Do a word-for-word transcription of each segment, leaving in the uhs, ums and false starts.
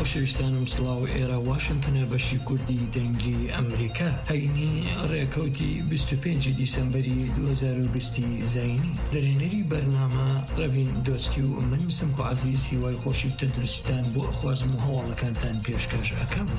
خۆشەویستانم سڵاو ئێرە واشنتنە بەشی کوردی دەنگی ئەمریکا هەینی ڕێکەوتی بیست و پێنجی دیسەمبەری دوو هەزار و بیست زاینی دەرێنەری بەرنامە ڕەڤین دۆسکی و من مسمکو عەزیز هیوای خۆشی تەندروستیتان بۆ ئەخوازم و هەواڵەکانتان پێشکەش ئەکەم.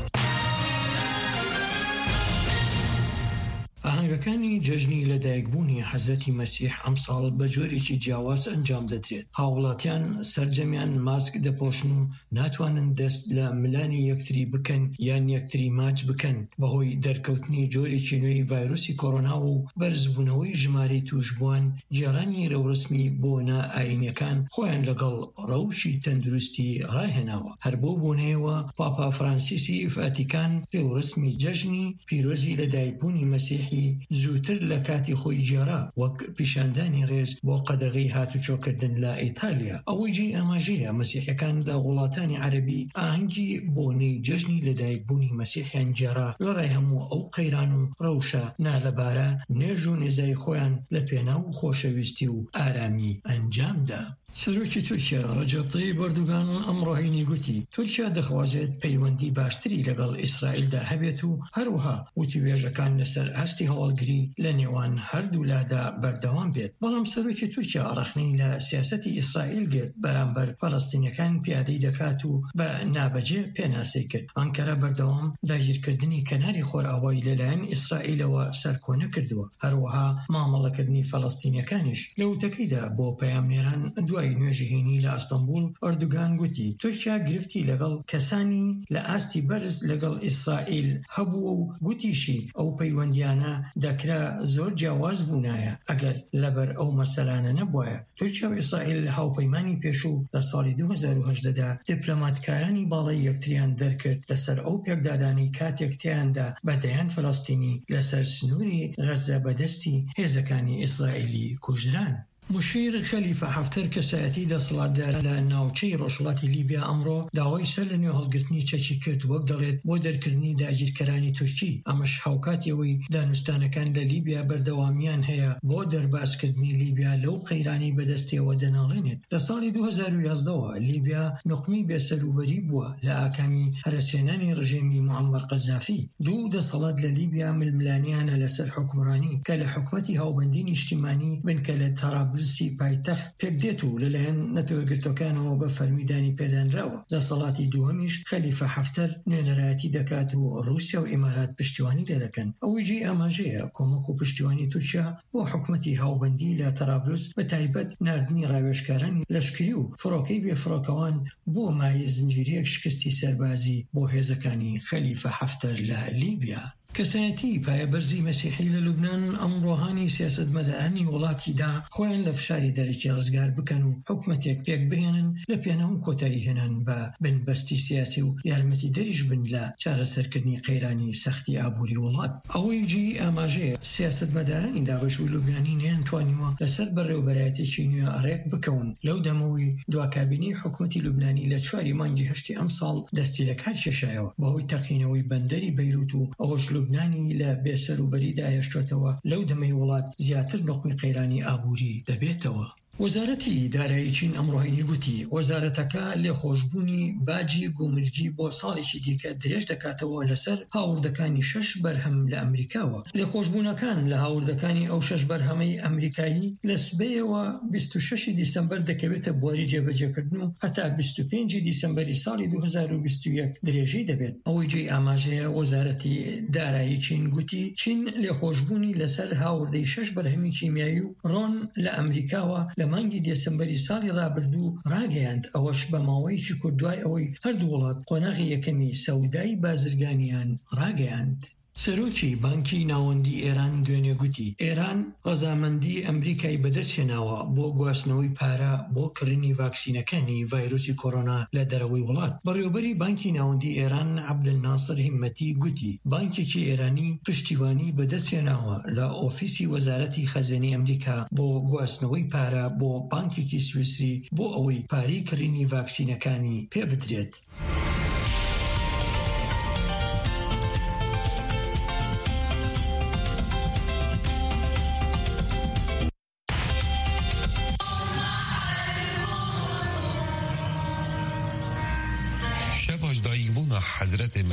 ئاهەنگەکانی جەژنی لەدایکبوونی حەزرەتی مەسیح ئەم ساڵ بە جۆرێکی جیاواز ئەنجام دەدرێت. هاوڵاتیان سەرجەمیان ماسک دەپۆشن و ناتوانن دەست لە ملانی یەکتری بکەن یان یەکتری ماچ بکەن بەهۆی دەرکەوتنی جۆرێکی نوێی ڤایرۆسی کۆڕۆنا و بەرزبوونەوەی ژمارەی توشبووان. جێڕانی ڕێوڕسمی بۆ نائاینیەکان خۆیان لەگەڵ ڕەوشی تەندروستی ڕاهێناوە. هەر بۆ بوونەیەوە پاپا فرانسیسی ڤاتیکان ڕێوڕسمی جەژنی پیرۆزی لەدایکبوونی مەسیحی زووتر لە کاتی خۆی جێڕا وەک پیشاندانی ڕێز بۆ قەدەغەی هاتوچۆکردن لە ئیتالیا. ئەوەی جێی ئاماژەیە مەسیحەکان لە وڵاتانی عەرەبی ئاهەنگی بۆنەی جەژنی لەدایکبوونی مەسیحیان جێڕا وێڕای هەموو ئەو قەیران و ڕەوشە نالەبارە نێژ و نێزای خۆیان لە پێناو خۆشەویستی و ئارامی ئەنجامدا. سەرۆکی تورکیا ڕەجەب طەیب ئەردوغان ئەمڕۆهینی گوتی تورکیا دەخوازێت پەیوەندی باشتری لەگەڵ ئیسرائیلدا هەبێت و هەروەها وتیوێژەکان لەسەر ئاستی هەواڵگری لە نێوان هەردوو لادا بەردەوام بێت. بەڵام سەرۆکی تورکیا ڕەخنەی لە سیاسەتی ئیسرائیل گرت بەرامبەر فەڵەستینیەکان پیادەی دەکات و بە نابەجێ پێناسی کرد. ئەنکەرە بەردەوام داگیرکردنی کەناری خۆرئاوایی لەلایەن ئیسرائیلەوە سەرکۆنە کردووە. هەروەها مامەڵەکردنی فەڵەستینیەکانیش لە وتەکەیدا بۆ پەیامنێران دوای نوێژی هێنی لە ئەستەمبول ئەردوغان گوتی تورکیا گرفتی لەگەڵ کەسانی لە ئاستی بەرز لەگەڵ ئیسرائیل هەبووە و گوتیشی ئەو پەیوەندیانە دەکرا زۆر جیاواز بوونایە ئەگەر لەبەر ئەو مەسەلانە نەبووایە. تورکیا و ئیسرائیل هاوپەیمانی پێشوو لە ساڵی دوو هەزار و هەژدەدا دیپلۆماتکارانی باڵای یەکتریان دەرکرد لەسەر ئەو پێکدادانی کاتێک تیاندا بەدەیان فەڵەستینی لەسەر سنووری غەزە بەدەستی هێزەکانی ئیسرائیلی کوژران. مشیر خەلیفە حەفتەر کەسایەتی دەسەڵاتدارە لە ناوچەی ڕۆژهەڵاتی لیبیا ئەمڕۆ داوای سەر لە نوێ هەڵگرتنی چەکی کرد وەک دەڵێت بۆ دەرکردنی داگیرکەرانی تورکی. ئەمەش هاوکاتیەوەی دانوستانەکان لە لیبیا بەردەوامیان هەیە بۆ دەرباسکردنی لیبیا لەو قەیرانی بەدەستیەوە دەناڵێنێت. لە ساڵی دوو هەزار و یازدەوە لیبیا نوقمی بێسەروبەری بووە لە ئاکامی هەرەسێنانی ڕژێمی موعەمەر قەزافی. دوو دەسەڵات لە لیبیا ململانیانە لەسەر حکومڕانی کە لە حکومەتی هاوبەندی نیشتیمانی بنکە لە تەڕابلس پایتەخت پێک دێت و لەلایەن نەتەوەگرتوەکانەوە بە فەرمیدانی پێدانراوە. دەسەڵاتی دووەمیش خەلیفە حەفتەر نوێنەرایەتی دەکات و ڕووسیا و ئیمارات پشتیوانی لێ دەکەن. ئەوەی جێی ئاماژەیە کۆمەک و پشتیوانی تورکیا بۆ حکومەتی هاوبەندی لە تەرابلس بە تایبەت ناردنی ڕاوێژکارانی لەشکری و فڕۆکەی بێفڕۆکەوان بۆ مای زنجیرەیەک شکستی سەربازی بۆ هێزەکانی خەلیفە حەفتەر لە لیبیا. کەسایەتی پایەبەرزی مەسیحی لە لوبنان ئەمڕۆهانی سیاسەتمەدارانی وڵاتیدا خۆیان لە فشاری دەرەکی ڕزگار بکەن و حکومەتێک پێک بهێنن لە پێناو کۆتایی هێنان بە بنبەستی سیاسی و یارمەتی دەریش بن لە چارەسەرکردنی قەیرانی سەختی ئابووری وڵات. ئەوەی جێی ئاماژەیە سیاسەتمەدارانی داڕێژووی لوبنانی نەیانتوانیوە لەسەر بەڕێوەبەرایەتێکی نوێ ڕێک بکەون. لەو دەمەوەی دواکابینی حکومەتی لوبنانی لە چواری مانگی هەشتی ئەم ساڵ دەستی لە کار کێشایەوە بەهۆی تەقینەوەی بەندەری بەیروت و ئەوەش لوبنانی لە بێسەروبەریدا هێشتوێتەوە. لەو دەمەی وڵات زیاتر نوقمی قەیرانی ئابووری دەبێتەوە. وەزارەتی دارایی چین ئەمڕۆهینی گوتی وەزارەتەکە لێخۆشبوونی باجی گومرگی بۆ ساڵێکی دیکە درێژ دەکاتەوە لەسەر هاوردەکانی شەش بەرهەم لە ئەمریکاوە. لێخۆشبوونەکان لە هاوردەکانی ئەو شەش بەرهەمەی ئەمریکایی لە سبەیەوە بیست و شەشی دیسەمبەر دەکەوێتە بواری جێبەجێکردن و هەتا بیست و پێنجی دیسەمبەری ساڵی دوو هەزار و بیست و یەک درێژەی دەبێت. ئەوەی جێی ئاماژەیە وەزارەتی دارایی چین گوتی چین لێخۆشبوونی لەسەر هاوردەی شەش بەرهەمی کیمیایی و ڕۆن لە ئەمریکاوە لە مانگی دێسەمبەری ساڵی ڕابردوو ڕاگەیاند. ئەوەش بە ماوەیەکی کوردوای ئەوەی هەردوو وڵات قۆناغی یەکەمی سەودای بازرگانیان ڕاگەیاند. سەرۆکی بانکی ناوەندی ئێران دوێنێ گوتی ئێران ڕەزامەندی ئەمریکای بەدەستهێناوە بۆ گواستنەوەی پارە بۆ کڕینی ڤاکسینەکانی ڤایرۆسی کۆڕۆنا لە دەرەوەی وڵات. بەڕێوەبەری بانکی ناوەندی ئێران عەبدولناسر هیممەتی گوتی بانکێکی ئێرانی پشتیوانی بەدەستهێناوە لە ئۆفیسی وەزارەتی خەزانەی ئەمریکا بۆ گواستنەوەی پارە بۆ بانکێکی سویسری بۆ ئەوەی پارەی کڕینی ڤاکسینەکانی پێ بدرێت.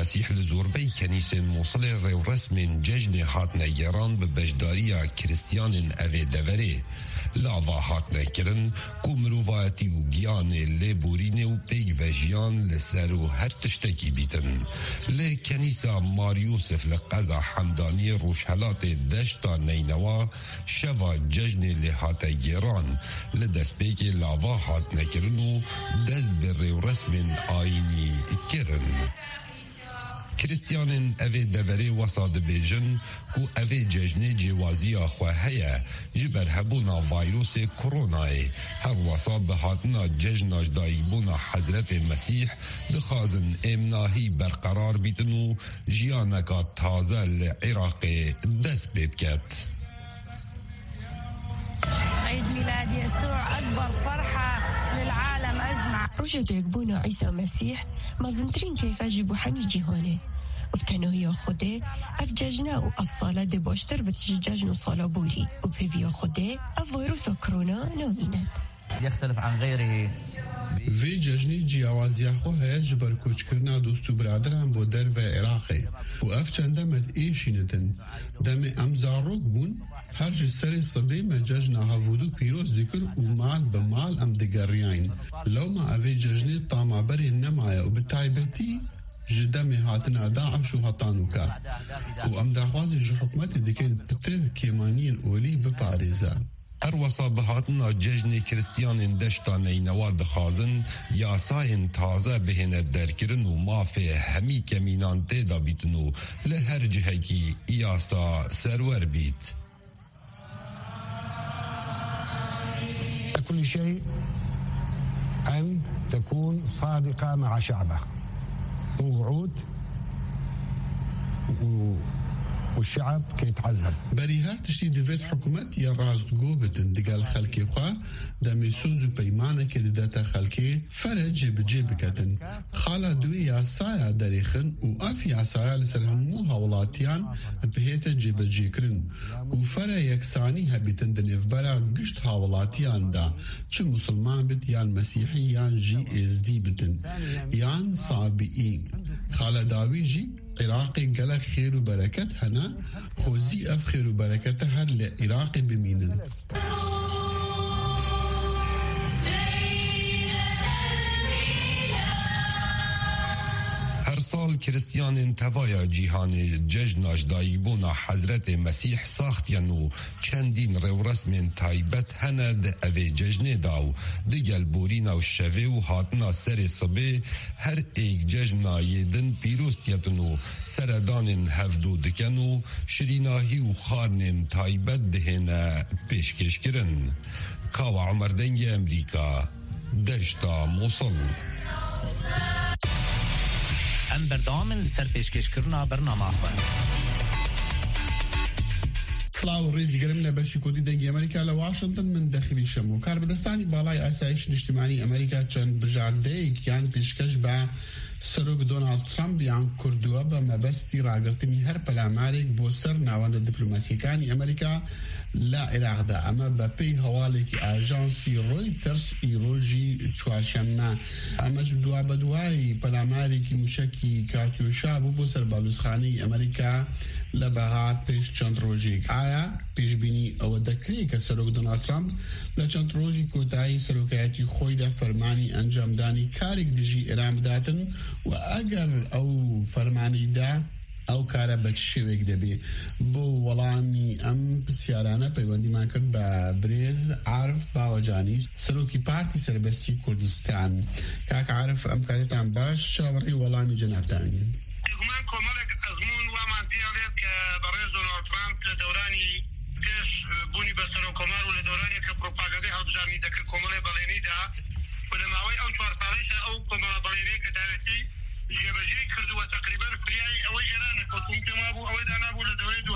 مسیح لزوربی کنیسه موصل ریو رسم ججن هاتنه ایران به بجداریا کریستیان اوه دوره لاوا هاتنه کرن که مروفایتی و گیان لبورین و پیگ و جیان لسر و هر تشتکی بیتن. لی کنیسه ماریوسف لقضا حمدانی روشهلات دشتا نینوا شوا ججن لحاته ایران لدست پیک لاوا هاتنه کرن و دست به ریو رسم آینی کرن. کریستیانن اوه دوره وساد بیجن که اوه ججن جوازی خواهیه جبر هبونا ویروس کرونای هر وسا به هاتنا ججناش دایبونا حضرت مسیح دخازن امناهی برقرار بیتن و جیانکا تازه لعراق دست ببکت. عيد ميلاد يسوع أكبر فرحة للعالم أجمع. روجة يقبونا عيسى مسيح ما زنترين كيف أجيبو حمي جيهانه وبتنوهي خوده اف ججنه و اف ساله ده باشتر بتججن و سالا بوري و بيفيا خوده اف فيروس كورونا نامينه يختلف عن غيره. وی ججنی جیاوازی خواه جبر کوچکرنا دوست و برادران بو در و عراقی و اف چنده مد ایشینتن دم امزاروک بون هر جسر صبی ما ججنا هفودو پیروز دکر و مال بمال ام دگریان لو ما اوی ججنی طاما بری نمایه و بتایبتی جدامي هاتنا داعش وهطانوكا وام داخوازي جو حكومتي ديكين بتر كيماني الأولي بباريزا اروسا بهاتنا ججن کریستیان دشتا نینوا دخازن یاساین تازه بهنه درکرن و مافه همی کمینان تیدا بیتنو لهر جهکی یاسا سرور بیت. كل شيء أن تكون صادقة مع شعبه ووعود والشعب كي يتعلم بري هر تشتي دفت حكومت يا رازدگو بتن دقال خلقي خواه دامي سوزو بيمانه كي داتا خلقي فرج بجيب كتن خالا دوي ياسايا داريخن و اف ياسايا لسرهمو هولاتيان بهيتا جيب جيكرن و فرا يكساني هبتن دنف برا قشت هولاتيان دا چه مسلمان بت يان مسيحي يان جي از دي بتن يان صابئين خالا داوي جي عراقي قلق خير وبركات هنا خوزي اف خير وبركات هر لعراقي بمينن هر سال کریستیان توایا جیهان ججناش دایبونا حضرت مسیح ساختین و چندین رو رسم تایبت هند اوه ججنه داو دگل بورینا و شوه و هاتنا سر صبح هر ایک ججنای دن پیروستیتن و سردان هفدو دکن و شریناهی و خارن تایبت دهن پیشکش کرن. کاو عمر دنگ امریکا دشتا موصل ام بردام لسر پیشکش کرنا برنامه خواه سلاو ریزی گرم لبشی کودی دنگی امریکا لواشنطن من داخلی شمو کار بدستانی بالای اسایش اجتماعی امریکا چند بجارده ایک یان پیشکش با سروک دونالد ترامپ یان کردوه با مبستی راگرتنی هر پلاماریک بو سر نواند دیپلوماسیکانی امریکا لا عراق دا اما بپی حوالی که آژانسی رویترز ایروژی چوارشنبه اما جدوا بدوای پلاماری که مشکی کاتیوشا بو بو سر بالوزخانی امریکا لبغات پیش چند روژی آیا پیش بینی او دکری که سروک دونالد ترامپ لچند روژی کوتاهی سروکایتی خوی دا فرمانی انجام دانی کارک دیجی ارام داتن و اگر او فرمانی دا او کارا بچشویک دبی بو ولامی ام پسیارانه پیوندی من کرد با بریز عرف باوجانی سروکی پارتی سربستی کردستان کاک عرف ام کاتتان باش شاوری ولامی جنابتانی گمان کمالک ازمون و من پیالید که برای دونالد ترامپ لدورانی پیش بونی بسرو کمال و لدورانی که پروپاگانده او بجانی دکر کمال بلینی دا و لماوی او چوار سالیش او کمال بلینی که داوتی جبجی کردو تقریبا فریای او ایران که ممکن ما بو او دانا بو لدوری دو